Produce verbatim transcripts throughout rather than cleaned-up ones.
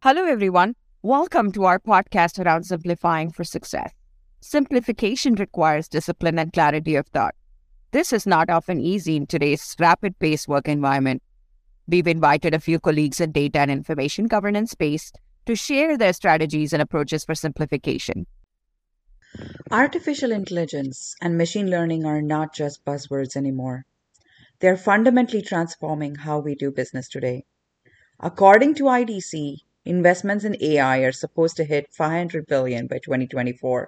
Hello, everyone. Welcome to our podcast around simplifying for success. Simplification requires discipline and clarity of thought. This is not often easy in today's rapid-paced work environment. We've invited a few colleagues in data and information governance space to share their strategies and approaches for simplification. Artificial intelligence and machine learning are not just buzzwords anymore. They're fundamentally transforming how we do business today. According to I D C, investments in A I are supposed to hit five hundred billion dollars by twenty twenty-four.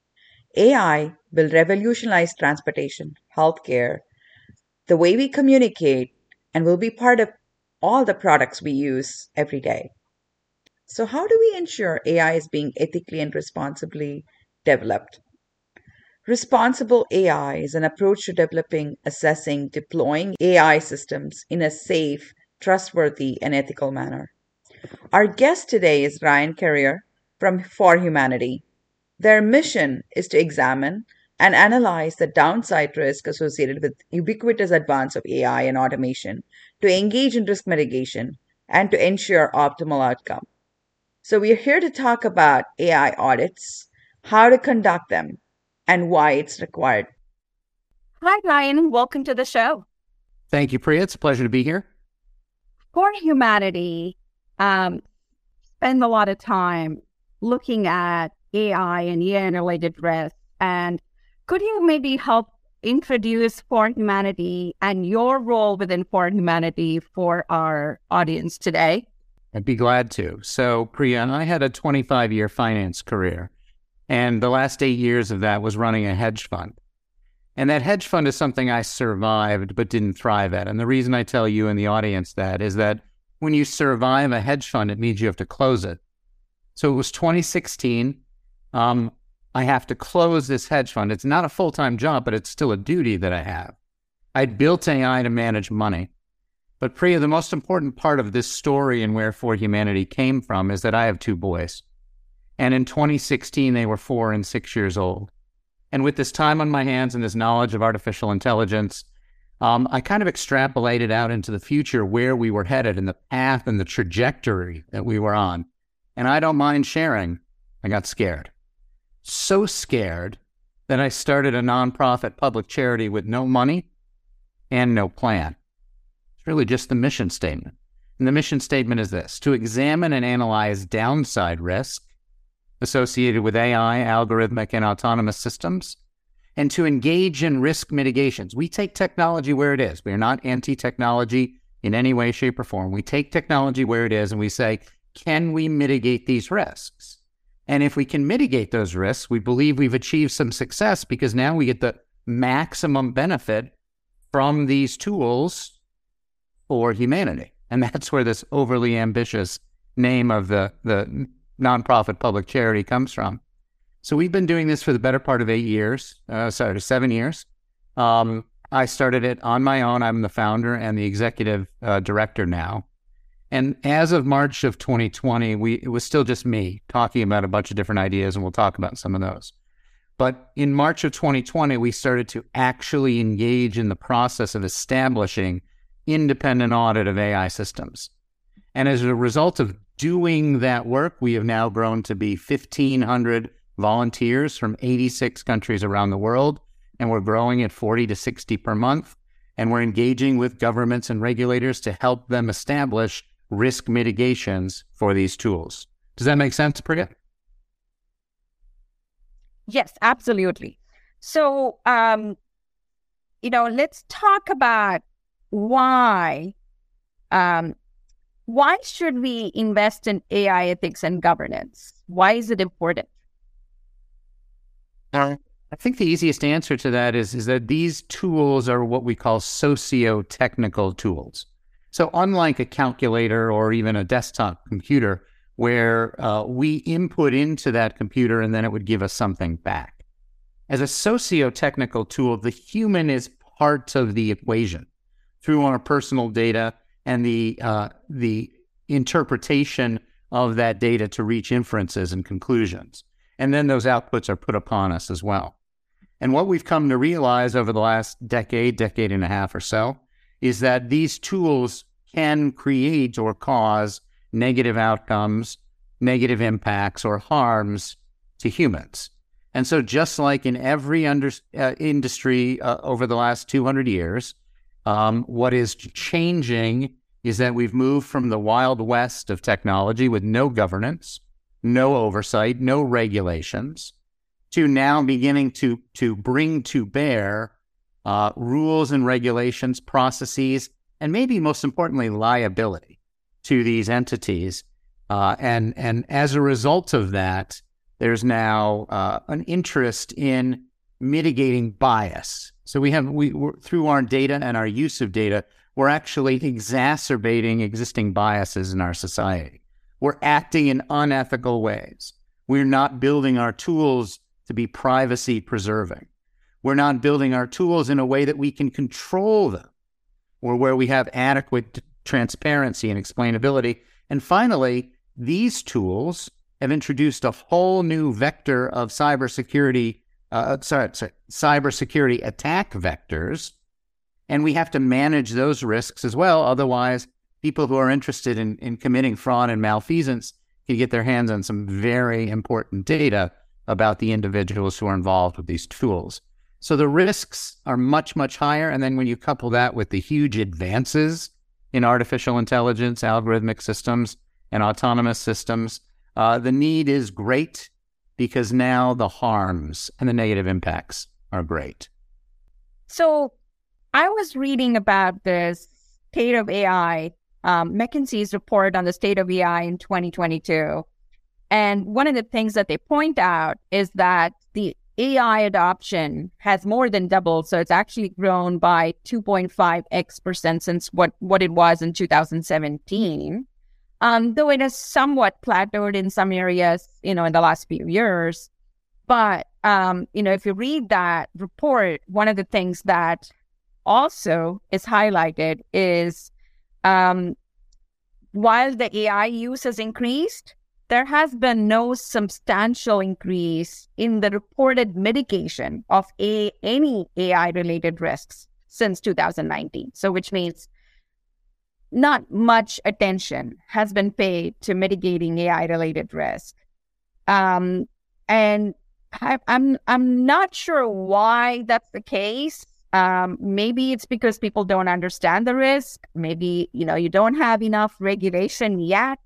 A I will revolutionize transportation, healthcare, the way we communicate, and will be part of all the products we use every day. So how do we ensure A I is being ethically and responsibly developed? Responsible A I is an approach to developing, assessing, deploying A I systems in a safe, trustworthy, and ethical manner. Our guest today is Ryan Carrier from For Humanity. Their mission is to examine and analyze the downside risk associated with ubiquitous advance of A I and automation, to engage in risk mitigation, and to ensure optimal outcome. So we are here to talk about A I audits, how to conduct them, and why it's required. Hi, Ryan. Welcome to the show. Thank you, Priya. It's a pleasure to be here. For Humanity, um, spend a lot of time looking at A I and A I-related risks. And could you maybe help introduce For Humanity and your role within For Humanity for our audience today? I'd be glad to. So, Priya, I had a twenty-five-year finance career, and the last eight years of that was running a hedge fund. And that hedge fund is something I survived but didn't thrive at. And the reason I tell you and the audience that is that when you survive a hedge fund, it means you have to close it. So it was twenty sixteen. Um, I have to close this hedge fund. It's not a full-time job, but it's still a duty that I have. I'd built A I to manage money. But Priya, the most important part of this story and where For Humanity came from is that I have two boys. And in twenty sixteen, they were four and six years old. And with this time on my hands and this knowledge of artificial intelligence, um, I kind of extrapolated out into the future where we were headed and the path and the trajectory that we were on. And I don't mind sharing, I got scared. So scared that I started a nonprofit public charity with no money and no plan. It's really just the mission statement. And the mission statement is this: to examine and analyze downside risk associated with A I, algorithmic, and autonomous systems, and to engage in risk mitigations. We take technology where it is. We are not anti-technology in any way, shape, or form. We take technology where it is and we say, can we mitigate these risks? And if we can mitigate those risks, we believe we've achieved some success because now we get the maximum benefit from these tools for humanity. And that's where this overly ambitious name of the, the nonprofit public charity comes from. So we've been doing this for the better part of eight years, uh, sorry, seven years. Um, I started it on my own. I'm the founder and the executive uh, director now. And as of March of twenty twenty, we it was still just me talking about a bunch of different ideas, and we'll talk about some of those. But in March of twenty twenty, we started to actually engage in the process of establishing independent audit of A I systems. And as a result of doing that work, we have now grown to be fifteen hundred volunteers from eighty-six countries around the world, and we're growing at forty to sixty per month, and we're engaging with governments and regulators to help them establish risk mitigations for these tools. Does that make sense, Priya? Yes, absolutely. So, um, you know, let's talk about why, um, why should we invest in A I ethics and governance? Why is it important? Uh, I think the easiest answer to that is, is that these tools are what we call socio-technical tools. So unlike a calculator or even a desktop computer where uh, we input into that computer and then it would give us something back. As a socio-technical tool, the human is part of the equation through our personal data and the uh, the interpretation of that data to reach inferences and conclusions. And then those outputs are put upon us as well. And what we've come to realize over the last decade, decade and a half or so, is that these tools can create or cause negative outcomes, negative impacts, or harms to humans. And so just like in every under, uh, industry uh, over the last two hundred years, um, what is changing is that we've moved from the Wild West of technology with no governance, no oversight, no regulations, to now beginning to, to bring to bear uh, rules and regulations, processes, and maybe most importantly, liability to these entities. Uh, and, and as a result of that, there's now uh, an interest in mitigating bias. So we have, we we're, through our data and our use of data, we're actually exacerbating existing biases in our society. We're acting in unethical ways. We're not building our tools to be privacy preserving. We're not building our tools in a way that we can control them, or where we have adequate transparency and explainability. And finally, these tools have introduced a whole new vector of cybersecurity, uh, sorry, sorry, cybersecurity attack vectors, and we have to manage those risks as well. Otherwise, people who are interested in, in committing fraud and malfeasance can get their hands on some very important data about the individuals who are involved with these tools. So the risks are much, much higher. And then when you couple that with the huge advances in artificial intelligence, algorithmic systems, and autonomous systems, uh, the need is great because now the harms and the negative impacts are great. So I was reading about this state of A I, um, McKinsey's report on the state of A I in twenty twenty-two. And one of the things that they point out is that the A I adoption has more than doubled. So it's actually grown by two point five x percent since what, what it was in two thousand seventeen. Um, though it has somewhat plateaued in some areas, you know, in the last few years. But, um, you know, if you read that report, one of the things that also is highlighted is um, while the A I use has increased, there has been no substantial increase in the reported mitigation of a, any A I-related risks since two thousand nineteen. So which means not much attention has been paid to mitigating A I-related risk. Um, and I, I'm I'm not sure why that's the case. Um, maybe it's because people don't understand the risk. Maybe, you know, you don't have enough regulation yet.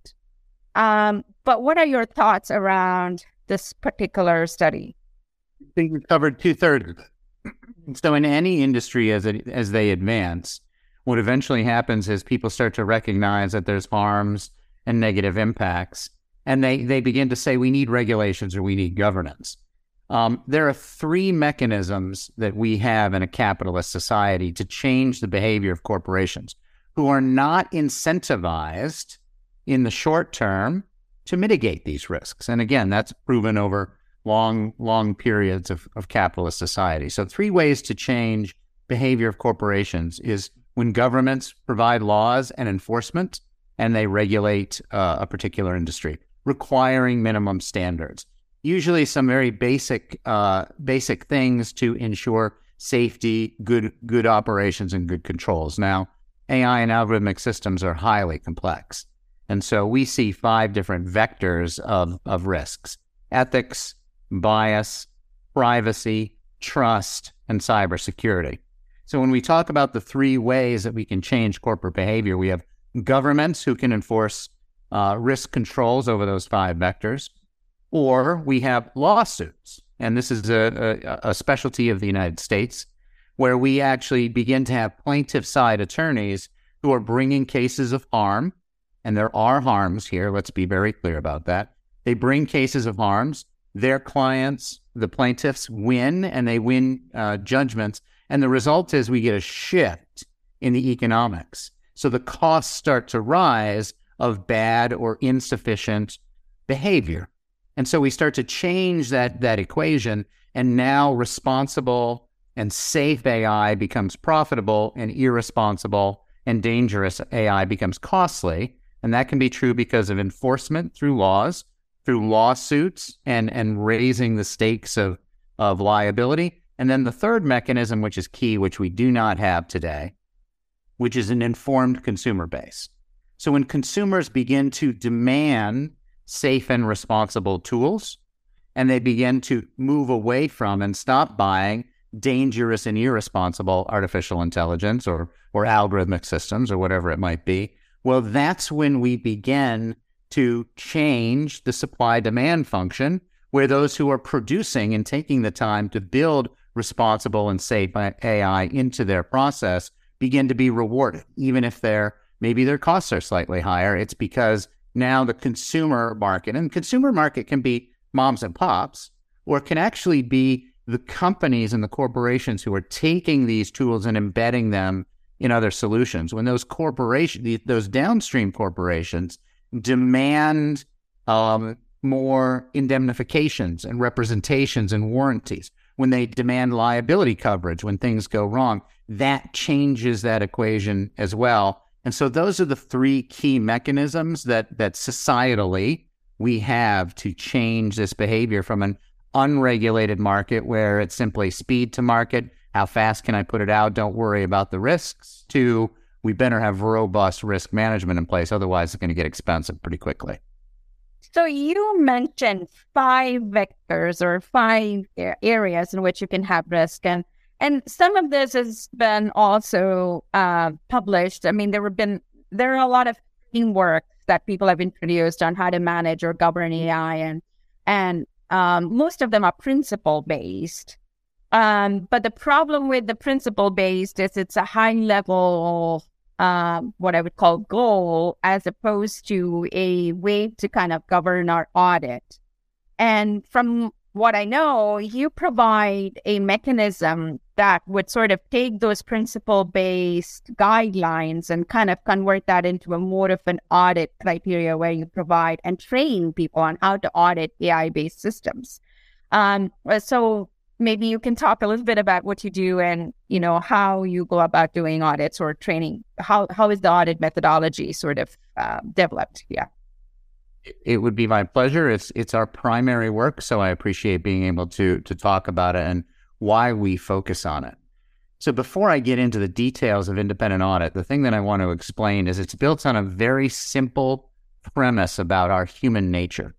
Um, but what are your thoughts around this particular study? I think we've covered two-thirds of it. So in any industry, as it, as they advance, what eventually happens is people start to recognize that there's harms and negative impacts, and they, they begin to say, we need regulations or we need governance. Um, there are three mechanisms that we have in a capitalist society to change the behavior of corporations who are not incentivized in the short term to mitigate these risks. And again, that's proven over long, long periods of, of capitalist society. So three ways to change behavior of corporations is when governments provide laws and enforcement and they regulate uh, a particular industry, requiring minimum standards. Usually some very basic uh, basic things to ensure safety, good good operations, and good controls. Now, A I and algorithmic systems are highly complex. And so we see five different vectors of, of risks: ethics, bias, privacy, trust, and cybersecurity. So when we talk about the three ways that we can change corporate behavior, we have governments who can enforce uh, risk controls over those five vectors, or we have lawsuits. And this is a, a, a specialty of the United States, where we actually begin to have plaintiff side attorneys who are bringing cases of harm. And there are harms here. Let's be very clear about that. They bring cases of harms. Their clients, the plaintiffs, win, and they win uh, judgments. And the result is we get a shift in the economics. So the costs start to rise of bad or insufficient behavior. And so we start to change that, that equation, and now responsible and safe A I becomes profitable, and irresponsible and dangerous A I becomes costly. And that can be true because of enforcement through laws, through lawsuits, and, and raising the stakes of, of liability. And then the third mechanism, which is key, which we do not have today, which is an informed consumer base. So when consumers begin to demand safe and responsible tools, and they begin to move away from and stop buying dangerous and irresponsible artificial intelligence or, or algorithmic systems or whatever it might be, well, that's when we begin to change the supply-demand function, where those who are producing and taking the time to build responsible and safe A I into their process begin to be rewarded, even if their maybe their costs are slightly higher. It's because now the consumer market, and consumer market can be moms and pops, or it can actually be the companies and the corporations who are taking these tools and embedding them in other solutions. When those corporations, those downstream corporations demand um, more indemnifications and representations and warranties, when they demand liability coverage when things go wrong, that changes that equation as well. And so those are the three key mechanisms that that societally we have to change this behavior from an unregulated market where it's simply speed to market, how fast can I put it out, don't worry about the risks, to we better have robust risk management in place, otherwise it's going to get expensive pretty quickly. So you mentioned five vectors or five areas in which you can have risk, and and some of this has been also uh, published. I mean, there have been there are a lot of frameworks that people have introduced on how to manage or govern A I, and and um, most of them are principle based. Um, but the problem with the principle based is it's a high level. Uh, what I would call goal, as opposed to a way to kind of govern our audit. And from what I know, you provide a mechanism that would sort of take those principle-based guidelines and kind of convert that into a more of an audit criteria where you provide and train people on how to audit A I-based systems. Um, so maybe you can talk a little bit about what you do and, you know, how you go about doing audits or training. How how is the audit methodology sort of uh, developed? Yeah. It would be my pleasure. It's it's our primary work, so I appreciate being able to to talk about it and why we focus on it. So before I get into the details of independent audit, the thing that I want to explain is it's built on a very simple premise about our human nature.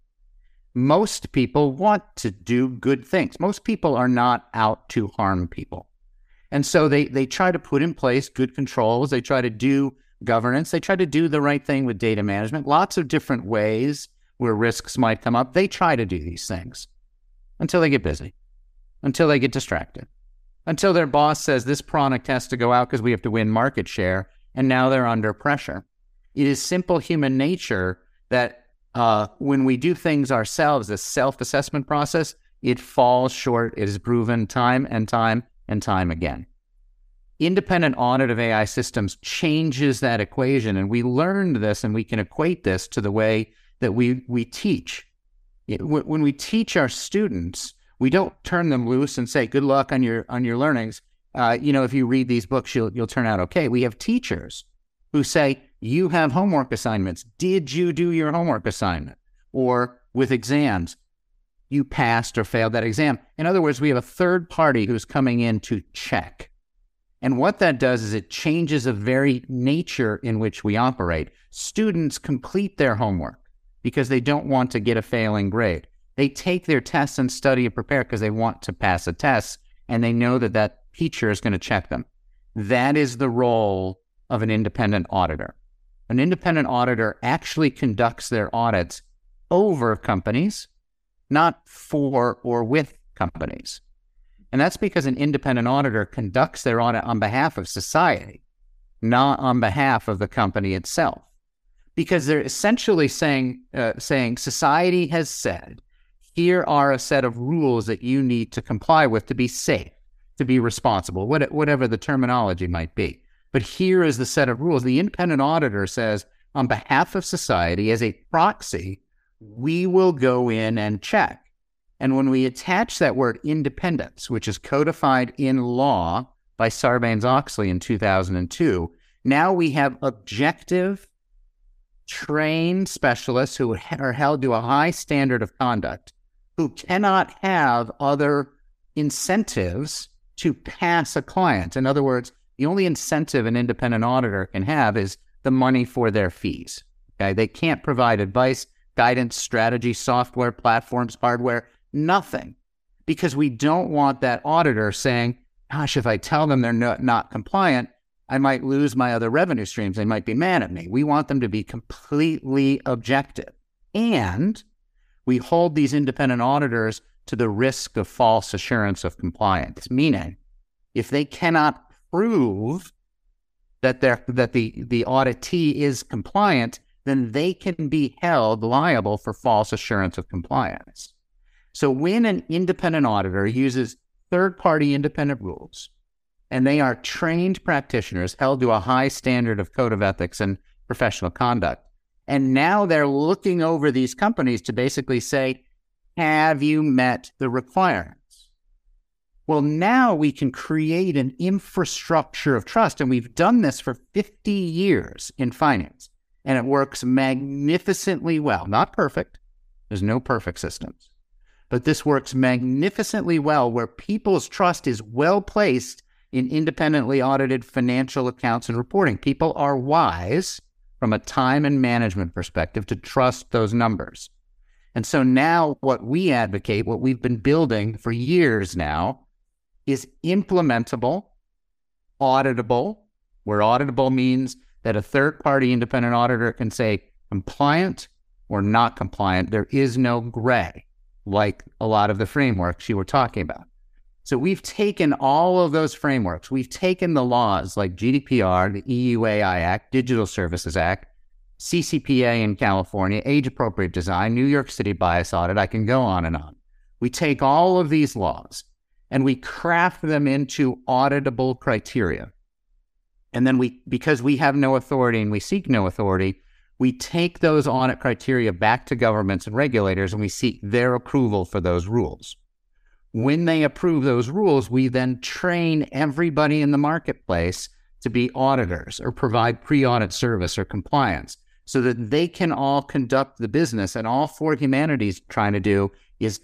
Most people want to do good things. Most people are not out to harm people. And so they, they try to put in place good controls. They try to do governance. They try to do the right thing with data management. Lots of different ways where risks might come up. They try to do these things until they get busy, until they get distracted, until their boss says this product has to go out because we have to win market share, and now they're under pressure. It is simple human nature that Uh, when we do things ourselves, a self-assessment process, it falls short. It is proven time and time and time again. Independent audit of A I systems changes that equation, and we learned this, and we can equate this to the way that we we teach. It, when we teach our students, we don't turn them loose and say, "Good luck on your on your learnings. Uh, you know, if you read these books, you'll you'll turn out okay." We have teachers who say, you have homework assignments. Did you do your homework assignment? Or with exams, you passed or failed that exam. In other words, we have a third party who's coming in to check. And what that does is it changes the very nature in which we operate. Students complete their homework because they don't want to get a failing grade. They take their tests and study and prepare because they want to pass a test, and they know that that teacher is going to check them. That is the role of an independent auditor. An independent auditor actually conducts their audits over companies, not for or with companies. And that's because an independent auditor conducts their audit on behalf of society, not on behalf of the company itself. Because they're essentially saying, uh, saying society has said, here are a set of rules that you need to comply with to be safe, to be responsible, whatever the terminology might be. But here is the set of rules. The independent auditor says, on behalf of society, as a proxy, we will go in and check. And when we attach that word independence, which is codified in law by Sarbanes-Oxley in two thousand two, now we have objective, trained specialists who are held to a high standard of conduct, who cannot have other incentives to pass a client. In other words, the only incentive an independent auditor can have is the money for their fees. Okay, they can't provide advice, guidance, strategy, software, platforms, hardware, nothing, because we don't want that auditor saying, gosh, if I tell them they're not, not compliant, I might lose my other revenue streams. They might be mad at me. We want them to be completely objective. And we hold these independent auditors to the risk of false assurance of compliance, meaning if they cannot prove that they're, that the, the auditee is compliant, then they can be held liable for false assurance of compliance. So when an independent auditor uses third-party independent rules, and they are trained practitioners held to a high standard of code of ethics and professional conduct, and now they're looking over these companies to basically say, have you met the requirements? Well, now we can create an infrastructure of trust, and we've done this for fifty years in finance, and it works magnificently well. Not perfect. There's no perfect systems. But this works magnificently well where people's trust is well placed in independently audited financial accounts and reporting. People are wise from a time and management perspective to trust those numbers. And so now what we advocate, what we've been building for years now, is implementable, auditable, where auditable means that a third-party independent auditor can say compliant or not compliant. There is no gray, like a lot of the frameworks you were talking about. So we've taken all of those frameworks. We've taken the laws like G D P R, the E U A I Act, Digital Services Act, C C P A in California, age-appropriate design, New York City bias audit. I can go on and on. We take all of these laws and we craft them into auditable criteria. And then we, because we have no authority and we seek no authority, we take those audit criteria back to governments and regulators and we seek their approval for those rules. When they approve those rules, we then train everybody in the marketplace to be auditors or provide pre-audit service or compliance so that they can all conduct the business. And all For Humanity is trying to do is,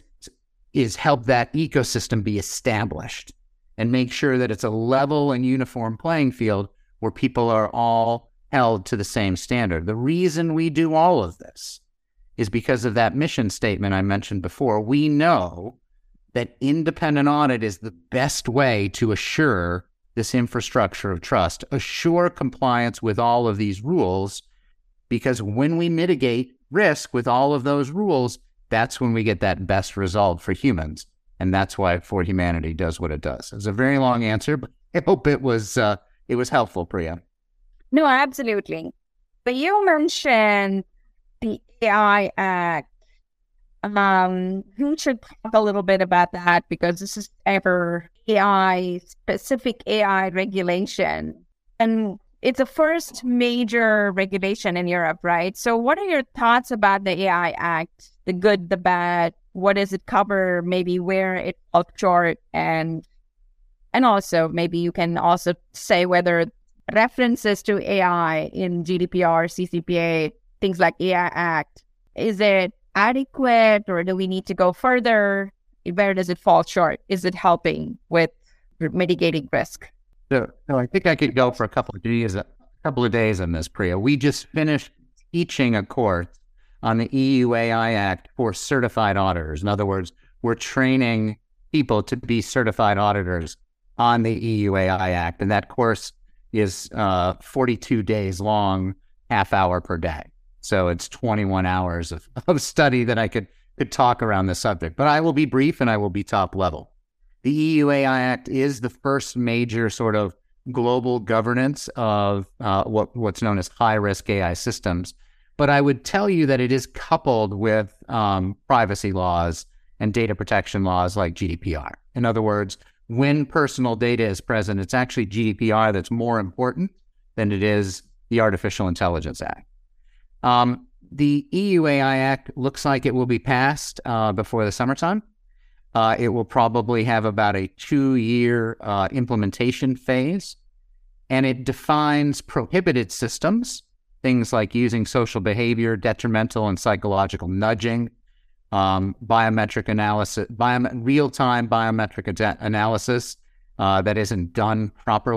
is help that ecosystem be established and make sure that it's a level and uniform playing field where people are all held to the same standard. The reason we do all of this is because of that mission statement I mentioned before. We know that independent audit is the best way to assure this infrastructure of trust, assure compliance with all of these rules, because when we mitigate risk with all of those rules, that's when we get that best result for humans. And that's why For Humanity does what it does. It's a very long answer, but I hope it was uh, it was helpful, Priya. No, absolutely. But you mentioned the A I Act. Um, we should talk a little bit about that because this is ever A I, specific A I regulation. And it's the first major regulation in Europe, right? So what are your thoughts about the A I Act, the good, the bad? What does it cover? Maybe where it falls short, and and also maybe you can also say whether references to A I in G D P R, C C P A, things like A I Act, is it adequate or do we need to go further? Where does it fall short? Is it helping with mitigating risk? So, so I think I could go for a couple of days, a couple of days on this, Priya. We just finished teaching a course on the E U A I Act for certified auditors. In other words, we're training people to be certified auditors on the E U A I Act, and that course is uh, forty-two days long, half hour per day. So it's twenty-one hours of, of study that I could, could talk around this subject. But I will be brief and I will be top level. The E U A I Act is the first major sort of global governance of uh, what, what's known as high-risk A I systems. But I would tell you that it is coupled with um, privacy laws and data protection laws like G D P R. In other words, when personal data is present, it's actually G D P R that's more important than it is the Artificial Intelligence Act. Um, the E U A I Act looks like it will be passed uh, before the summertime. Uh, it will probably have about a two-year uh, implementation phase, and it defines prohibited systems, things like using social behavior, detrimental and psychological nudging, um, biometric analysis, biom- real-time biometric ad- analysis uh, that isn't done properly,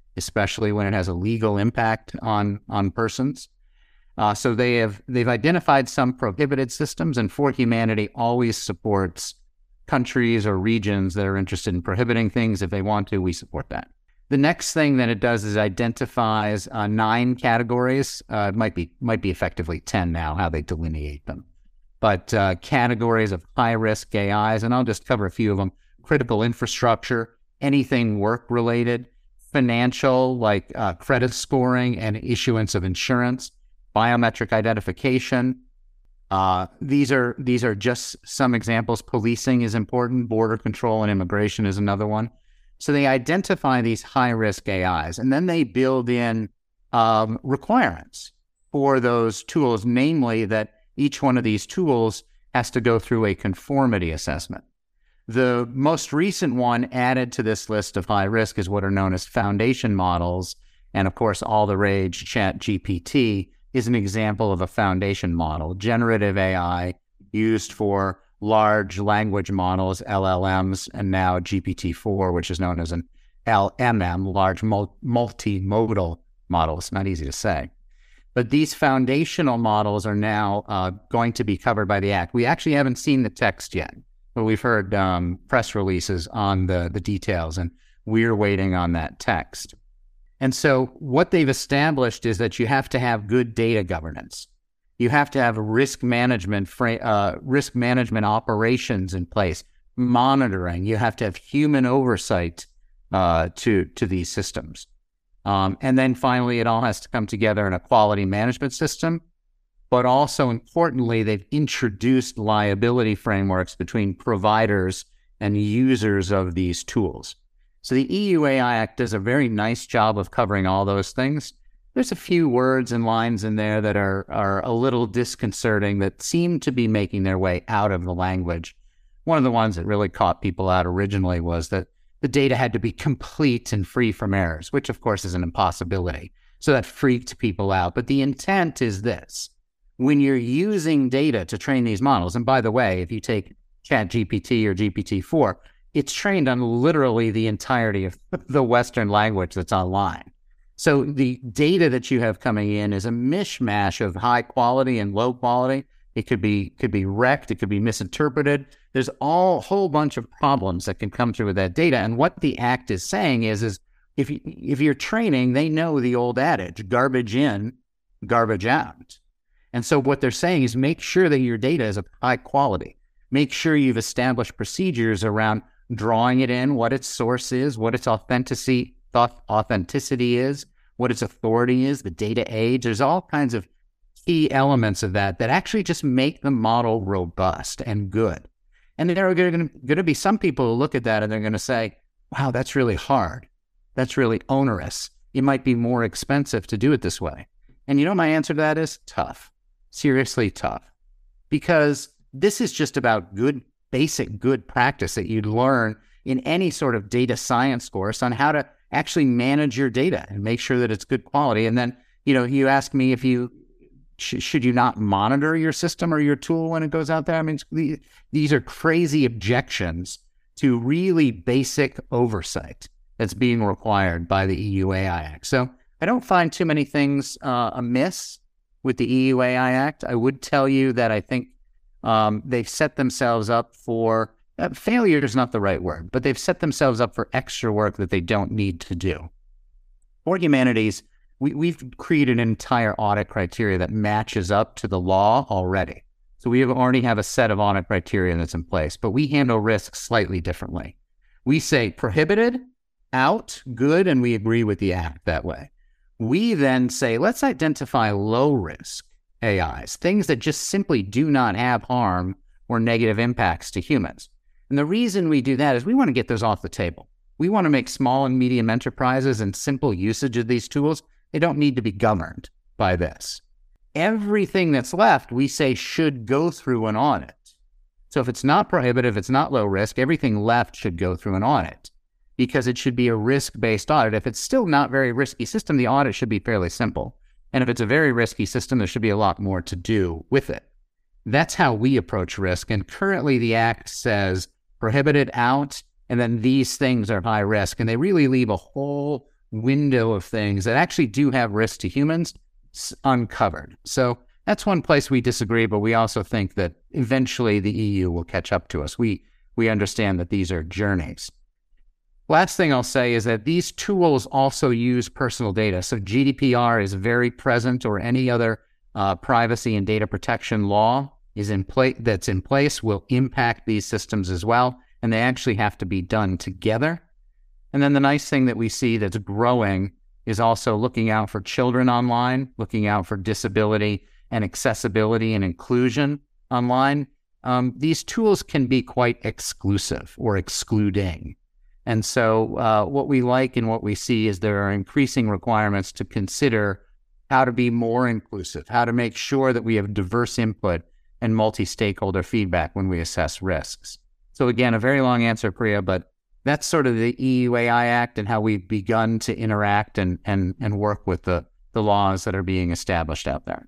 especially when it has a legal impact on, on persons. Uh, so they have, they've identified some prohibited systems, and For Humanity always supports countries or regions that are interested in prohibiting things. If they want to, we support that. The next thing that it does is identifies uh, nine categories. Uh, it might be might be effectively ten now, how they delineate them. But uh, categories of high-risk A Is, and I'll just cover a few of them. Critical infrastructure, anything work-related, financial, like uh, credit scoring and issuance of insurance, biometric identification. Uh, these are these are just some examples. Policing is important. Border control and immigration is another one. So they identify these high-risk A Is, and then they build in um, requirements for those tools, namely that each one of these tools has to go through a conformity assessment. The most recent one added to this list of high risk is what are known as foundation models. And of course, all the rage ChatGPT is an example of a foundation model, generative A I used for large language models, L L Ms, and now G P T four, which is known as an L M M, large mul- multimodal model. It's not easy to say. But these foundational models are now uh, going to be covered by the Act. We actually haven't seen the text yet, but we've heard um, press releases on the, the details, and we're waiting on that text. And so what they've established is that you have to have good data governance. You have to have risk management, uh, risk management operations in place, monitoring. You have to have human oversight uh, to, to these systems. Um, and then finally, it all has to come together in a quality management system. But also importantly, they've introduced liability frameworks between providers and users of these tools. So the E U A I Act does a very nice job of covering all those things. There's a few words and lines in there that are, are a little disconcerting that seem to be making their way out of the language. One of the ones that really caught people out originally was that the data had to be complete and free from errors, which of course is an impossibility. So that freaked people out. But the intent is this. When you're using data to train these models, and by the way, if you take ChatGPT or G P T four, it's trained on literally the entirety of the Western language that's online. So the data that you have coming in is a mishmash of high quality and low quality. It could be could be wrecked. It could be misinterpreted. There's all a whole bunch of problems that can come through with that data. And what the Act is saying is, is if you, if you're training, they know the old adage, garbage in, garbage out. And so what they're saying is make sure that your data is of high quality. Make sure you've established procedures around drawing it in, what its source is, what its authenticity, authenticity is, what its authority is, the data age. There's all kinds of key elements of that that actually just make the model robust and good. And there are going to be some people who look at that and they're going to say, wow, that's really hard. That's really onerous. It might be more expensive to do it this way. And you know, my answer to that is tough, seriously tough, because this is just about good, basic good practice that you'd learn in any sort of data science course on how to actually manage your data and make sure that it's good quality. And then, you know, you ask me if you, sh- should you not monitor your system or your tool when it goes out there? I mean, these are crazy objections to really basic oversight that's being required by the E U A I Act. So I don't find too many things uh, amiss with the E U A I Act. I would tell you that I think um, they've set themselves up for Uh, failure is not the right word, but they've set themselves up for extra work that they don't need to do. For Humanities, we, we've created an entire audit criteria that matches up to the law already. So we have already have a set of audit criteria that's in place, but we handle risks slightly differently. We say prohibited, out, good, and we agree with the Act that way. We then say, let's identify low-risk A Is, things that just simply do not have harm or negative impacts to humans. And the reason we do that is we want to get those off the table. We want to make small and medium enterprises and simple usage of these tools. They don't need to be governed by this. Everything that's left, we say, should go through an audit. So if it's not prohibitive, it's not low risk, everything left should go through an audit because it should be a risk-based audit. If it's still not very risky system, the audit should be fairly simple. And if it's a very risky system, there should be a lot more to do with it. That's how we approach risk. And currently the Act says prohibited, out, and then these things are high risk. And they really leave a whole window of things that actually do have risk to humans uncovered. So that's one place we disagree, but we also think that eventually the E U will catch up to us. We we understand that these are journeys. Last thing I'll say is that these tools also use personal data. So G D P R is very present, or any other uh, privacy and data protection law is in place that's in place will impact these systems as well, and they actually have to be done together. And then the nice thing that we see that's growing is also looking out for children online, looking out for disability and accessibility and inclusion online. Um, these tools can be quite exclusive or excluding. And so uh, what we like and what we see is there are increasing requirements to consider how to be more inclusive, how to make sure that we have diverse input and multi-stakeholder feedback when we assess risks. So again, a very long answer, Priya, but that's sort of the E U A I Act and how we've begun to interact and and and work with the, the laws that are being established out there.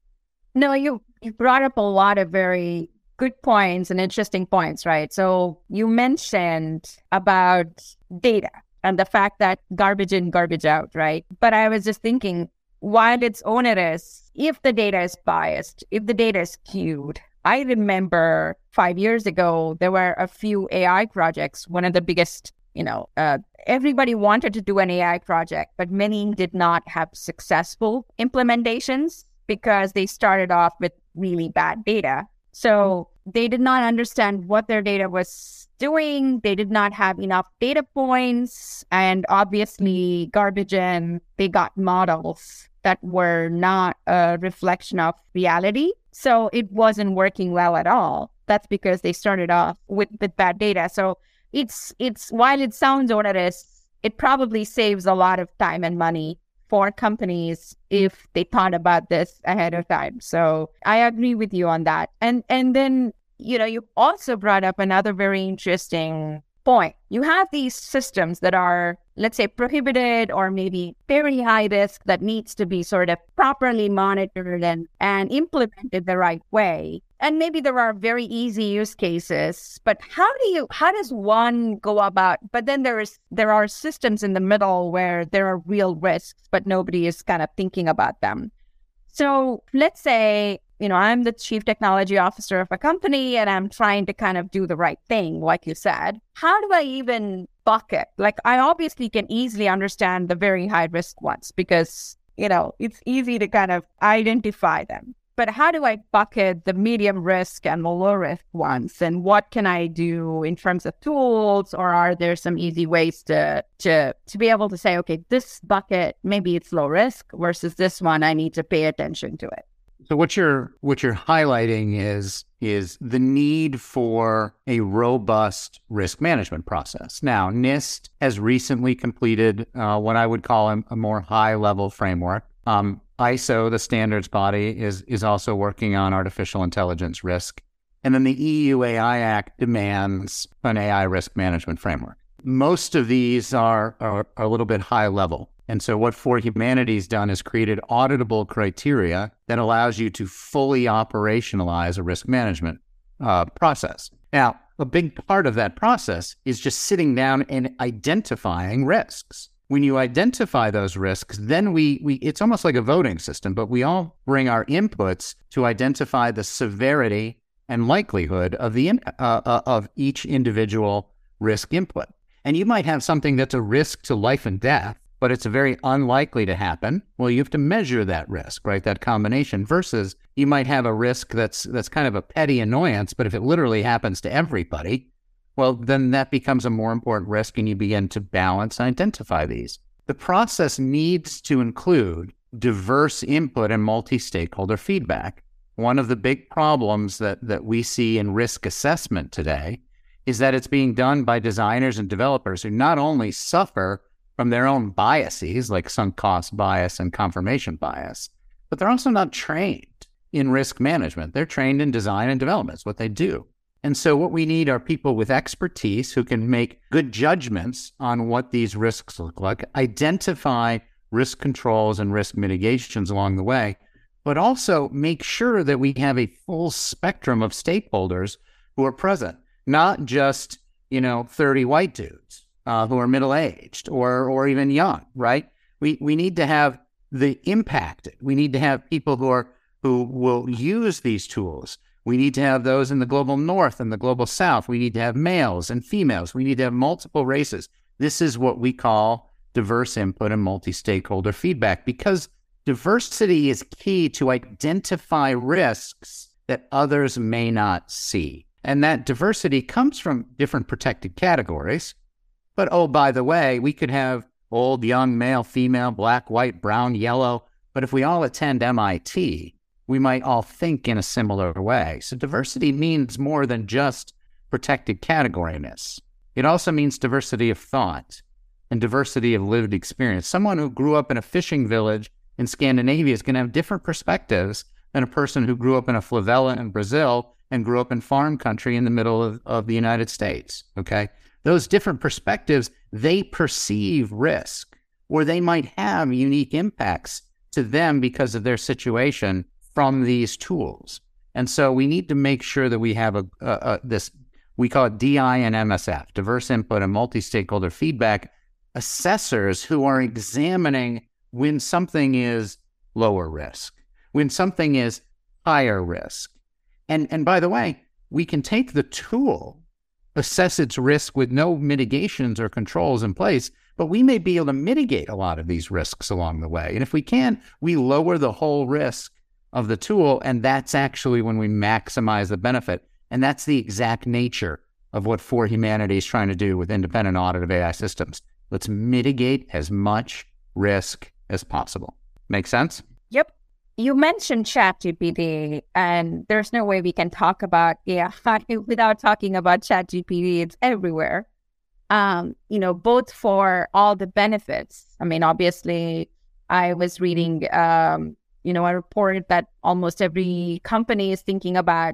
No, you, you brought up a lot of very good points and interesting points, right? So you mentioned about data and the fact that garbage in, garbage out, right? But I was just thinking, while it's onerous, if the data is biased, if the data is skewed, I remember five years ago, there were a few A I projects. One of the biggest, you know, uh, everybody wanted to do an A I project, but many did not have successful implementations because they started off with really bad data. So they did not understand what their data was doing. They did not have enough data points. And obviously, garbage in, they got models that were not a reflection of reality. So it wasn't working well at all. That's because they started off with, with bad data. So it's it's while it sounds onerous, it probably saves a lot of time and money for companies if they thought about this ahead of time. So I agree with you on that. And and then, you know, you also brought up another very interesting point. You have these systems that are, let's say, prohibited or maybe very high risk that needs to be sort of properly monitored and, and implemented the right way. And maybe there are very easy use cases, but how do you, how does one go about, but then there is, there are systems in the middle where there are real risks, but nobody is kind of thinking about them. So let's say, you know, I'm the chief technology officer of a company and I'm trying to kind of do the right thing, like you said. How do I even bucket? Like, I obviously can easily understand the very high risk ones because, you know, it's easy to kind of identify them. But how do I bucket the medium risk and the low risk ones? And what can I do in terms of tools? Or are there some easy ways to to to be able to say, okay, this bucket, maybe it's low risk versus this one, I need to pay attention to it. So what you're what you're highlighting is is the need for a robust risk management process. Now, NIST has recently completed uh, what I would call a, a more high-level framework. Um, I S O, the standards body, is is also working on artificial intelligence risk. And then the E U A I Act demands an A I risk management framework. Most of these are, are, are a little bit high level. And so what For Humanity's done is created auditable criteria that allows you to fully operationalize a risk management uh, process. Now, a big part of that process is just sitting down and identifying risks. When you identify those risks, then we, we it's almost like a voting system, but we all bring our inputs to identify the severity and likelihood of the uh, uh, of each individual risk input. And you might have something that's a risk to life and death, but it's very unlikely to happen. Well, you have to measure that risk, right? That combination versus you might have a risk that's that's kind of a petty annoyance, but if it literally happens to everybody, well, then that becomes a more important risk and you begin to balance and identify these. The process needs to include diverse input and multi-stakeholder feedback. One of the big problems that, that we see in risk assessment today is that it's being done by designers and developers who not only suffer from their own biases, like sunk cost bias and confirmation bias, but they're also not trained in risk management. They're trained in design and development. It's what they do. And so what we need are people with expertise who can make good judgments on what these risks look like, identify risk controls and risk mitigations along the way, but also make sure that we have a full spectrum of stakeholders who are present, not just, you know, thirty white dudes. uh, who are middle-aged or or even young, right? We we need to have the impacted. We need to have people who are who will use these tools. We need to have those in the global north and the global south. We need to have males and females. We need to have multiple races. This is what we call diverse input and multi-stakeholder feedback, because diversity is key to identify risks that others may not see. And that diversity comes from different protected categories. But, oh, by the way, we could have old, young, male, female, black, white, brown, yellow. But if we all attend M I T, we might all think in a similar way. So diversity means more than just protected categoryness. It also means diversity of thought and diversity of lived experience. Someone who grew up in a fishing village in Scandinavia is going to have different perspectives than a person who grew up in a favela in Brazil and grew up in farm country in the middle of, of the United States, okay? Those different perspectives, they perceive risk, or they might have unique impacts to them because of their situation from these tools. And so we need to make sure that we have a, a, a this, we call it D I and M S F, diverse input and multi-stakeholder feedback, assessors who are examining when something is lower risk, when something is higher risk. And, and by the way, we can take the tool, assess its risk with no mitigations or controls in place, but we may be able to mitigate a lot of these risks along the way. And if we can, we lower the whole risk of the tool, and that's actually when we maximize the benefit. And that's the exact nature of what For Humanity is trying to do with independent audit of A I systems. Let's mitigate as much risk as possible. Make sense? Yep. You mentioned ChatGPT, and there's no way we can talk about A I without talking about ChatGPT. It's everywhere. Um, you know, both for all the benefits. I mean, obviously, I was reading, um, you know, a report that almost every company is thinking about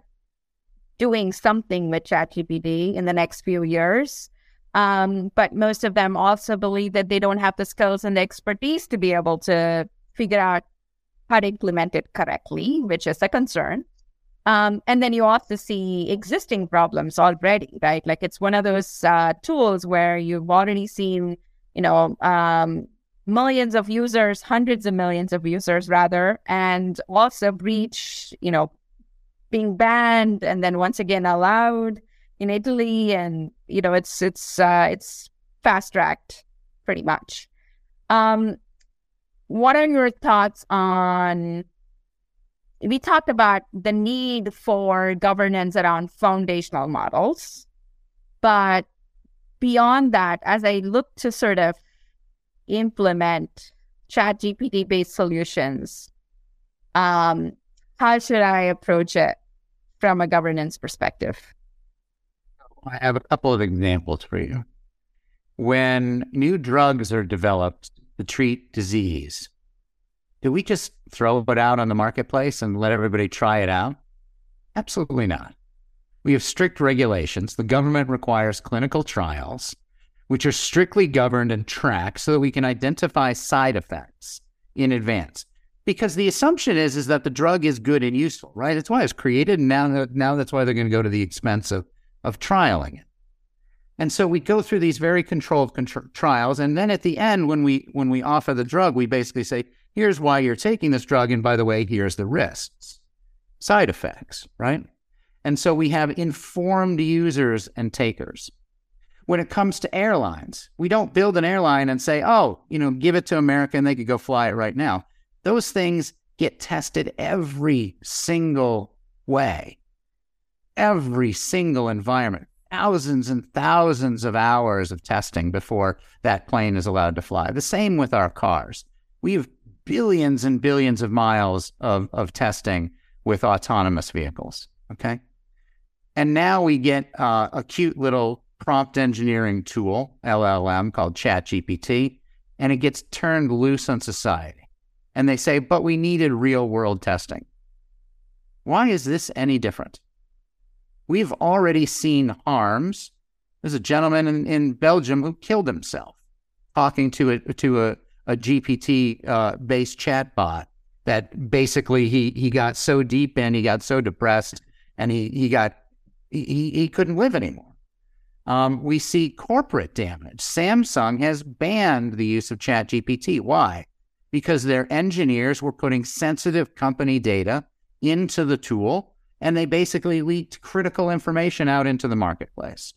doing something with ChatGPT in the next few years. Um, but most of them also believe that they don't have the skills and the expertise to be able to figure out how to implement it correctly, which is a concern. Um, and then you also see existing problems already, right? Like it's one of those uh, tools where you've already seen, you know, um, millions of users, hundreds of millions of users rather, and also breach, you know, being banned and then once again allowed in Italy, and you know, it's it's uh, it's fast tracked pretty much. Um, what are your thoughts on? We talked about the need for governance around foundational models, but beyond that, as I look to sort of implement ChatGPT-based solutions, um, how should I approach it from a governance perspective? I have a couple of examples for you. When new drugs are developed to treat disease, do we just throw it out on the marketplace and let everybody try it out? Absolutely not. We have strict regulations. The government requires clinical trials, which are strictly governed and tracked so that we can identify side effects in advance. Because the assumption is, is that the drug is good and useful, right? That's why it's created, and now, now that's why they're going to go to the expense of, of trialing it. And so we go through these very controlled contr- trials, and then at the end, when we when we offer the drug, we basically say, here's why you're taking this drug, and by the way, here's the risks, side effects, right? And so we have informed users and takers. When it comes to airlines, we don't build an airline and say, oh, you know, give it to America and they could go fly it right now. Those things get tested every single way, every single environment, thousands and thousands of hours of testing before that plane is allowed to fly. The same with our cars. We have billions and billions of miles of, of testing with autonomous vehicles, okay? And now we get uh, a cute little prompt engineering tool, L L M, called ChatGPT, and it gets turned loose on society. And they say, but we needed real-world testing. Why is this any different? We've already seen harms. There's a gentleman in, in Belgium who killed himself talking to a, to a, a G P T-based uh, chatbot that basically he, he got so deep in, he got so depressed, and he, he got he, he couldn't live anymore. Um, we see corporate damage. Samsung has banned the use of ChatGPT. Why? Because their engineers were putting sensitive company data into the tool, and they basically leaked critical information out into the marketplace.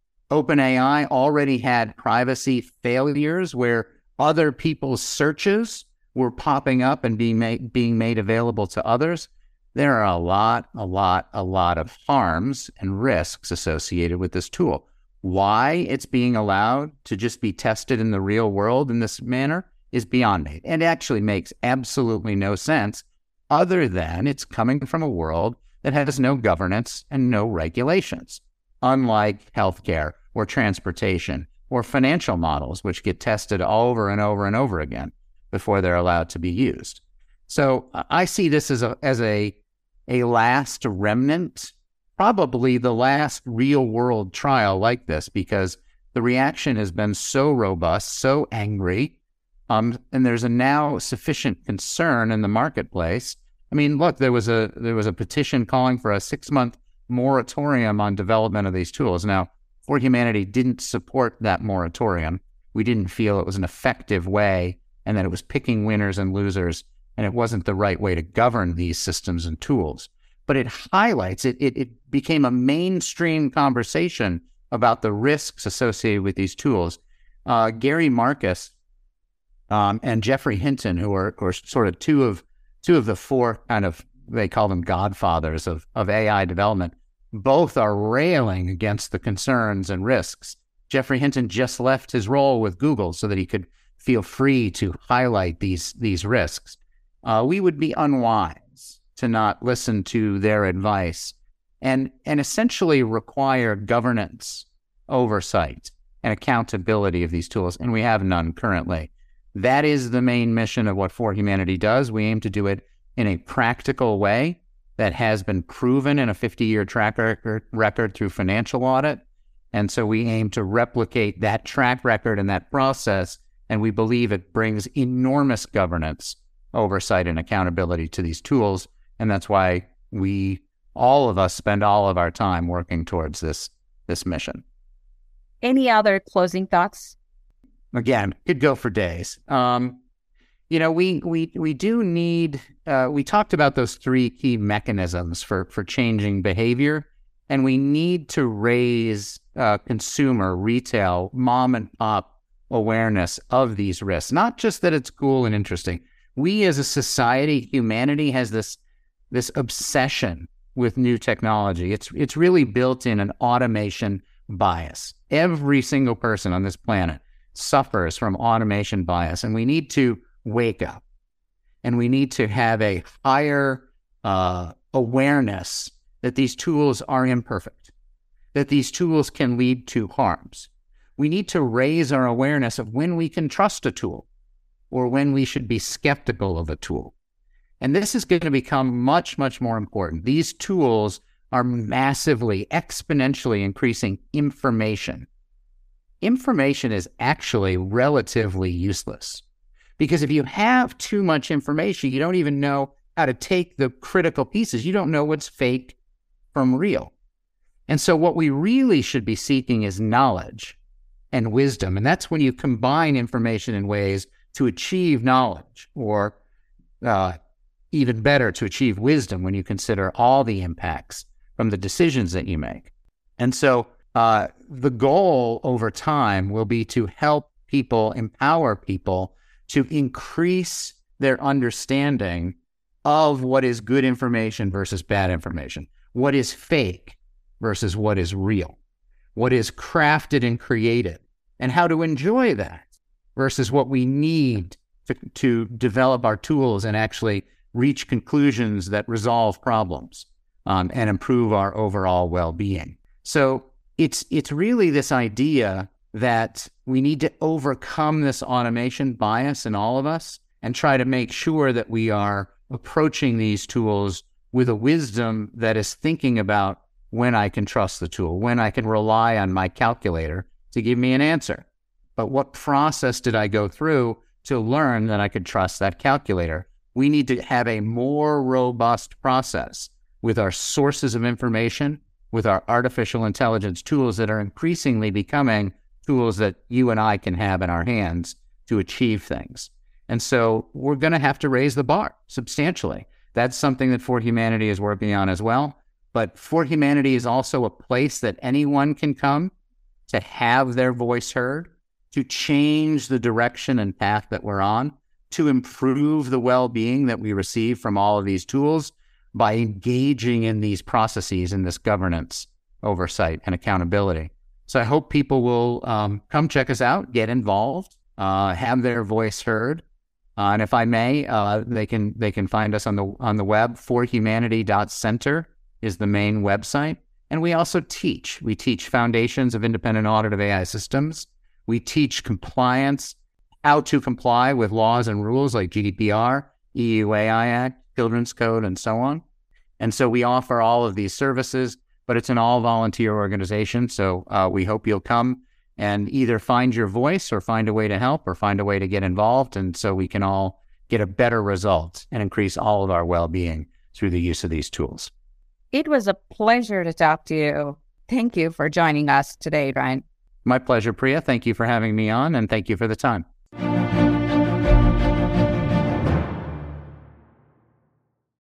OpenAI already had privacy failures where other people's searches were popping up and being made, being made available to others. There are a lot, a lot, a lot of harms and risks associated with this tool. Why it's being allowed to just be tested in the real world in this manner is beyond me. It actually makes absolutely no sense other than it's coming from a world that has no governance and no regulations, unlike healthcare or transportation or financial models, which get tested over and over and over again before they're allowed to be used. So I see this as a as a a last remnant, probably the last real world trial like this, because the reaction has been so robust, so angry, um, and there's a now sufficient concern in the marketplace. I mean, look, there was a there was a petition calling for a six month moratorium on development of these tools. Now, For Humanity didn't support that moratorium. We didn't feel it was an effective way, and that it was picking winners and losers, and it wasn't the right way to govern these systems and tools. But it highlights, it, it, it became a mainstream conversation about the risks associated with these tools. Uh, Gary Marcus um, and Geoffrey Hinton, who are, are sort of two of two of the four kind of, they call them godfathers of, of A I development, both are railing against the concerns and risks. Geoffrey Hinton just left his role with Google so that he could feel free to highlight these, these risks. Uh, we would be unwise to not listen to their advice and, and essentially require governance, oversight, and accountability of these tools, and we have none currently. That is the main mission of what For Humanity does. We aim to do it in a practical way that has been proven in a fifty-year track record, record through financial audit. And so we aim to replicate that track record and that process, and we believe it brings enormous governance, oversight, and accountability to these tools. And that's why we, all of us, spend all of our time working towards this, this mission. Any other closing thoughts? Again, could go for days. Um, you know, we we we do need. Uh, we talked about those three key mechanisms for for changing behavior, and we need to raise uh, consumer, retail, mom and pop awareness of these risks. Not just that it's cool and interesting. We as a society, humanity has this this obsession with new technology. It's it's really built in an automation bias. Every single person on this planet suffers from automation bias, and we need to wake up, and we need to have a higher uh, awareness that these tools are imperfect, that these tools can lead to harms. We need to raise our awareness of when we can trust a tool or when we should be skeptical of a tool. And this is going to become much, much more important. These tools are massively, exponentially increasing information. Information is actually relatively useless, because if you have too much information, you don't even know how to take the critical pieces. You don't know what's fake from real. And so what we really should be seeking is knowledge and wisdom. And that's when you combine information in ways to achieve knowledge, or uh, even better, to achieve wisdom when you consider all the impacts from the decisions that you make. And so uh, the goal over time will be to help people, empower people to increase their understanding of what is good information versus bad information, what is fake versus what is real, what is crafted and created, and how to enjoy that versus what we need to, to develop our tools and actually reach conclusions that resolve problems um, and improve our overall well-being. So it's it's really this idea that we need to overcome this automation bias in all of us and try to make sure that we are approaching these tools with a wisdom that is thinking about when I can trust the tool, when I can rely on my calculator to give me an answer. But what process did I go through to learn that I could trust that calculator? We need to have a more robust process with our sources of information with our artificial intelligence tools that are increasingly becoming tools that you and I can have in our hands to achieve things. And so we're going to have to raise the bar substantially. That's something that For Humanity is working on as well. But For Humanity is also a place that anyone can come to have their voice heard, to change the direction and path that we're on, to improve the well-being that we receive from all of these tools by engaging in these processes and this governance, oversight, and accountability. So I hope people will um, come check us out, get involved, uh, have their voice heard. Uh, and if I may, uh, they can they can find us on the on the web. for humanity dot center is the main website. And we also teach. We teach foundations of independent audit of A I systems. We teach compliance, how to comply with laws and rules like G D P R, E U A I Act, Children's Code, and so on. And so we offer all of these services, but it's an all-volunteer organization. So uh, we hope you'll come and either find your voice or find a way to help or find a way to get involved. And so we can all get a better result and increase all of our well-being through the use of these tools. It was a pleasure to talk to you. Thank you for joining us today, Ryan. My pleasure, Priya. Thank you for having me on, and thank you for the time.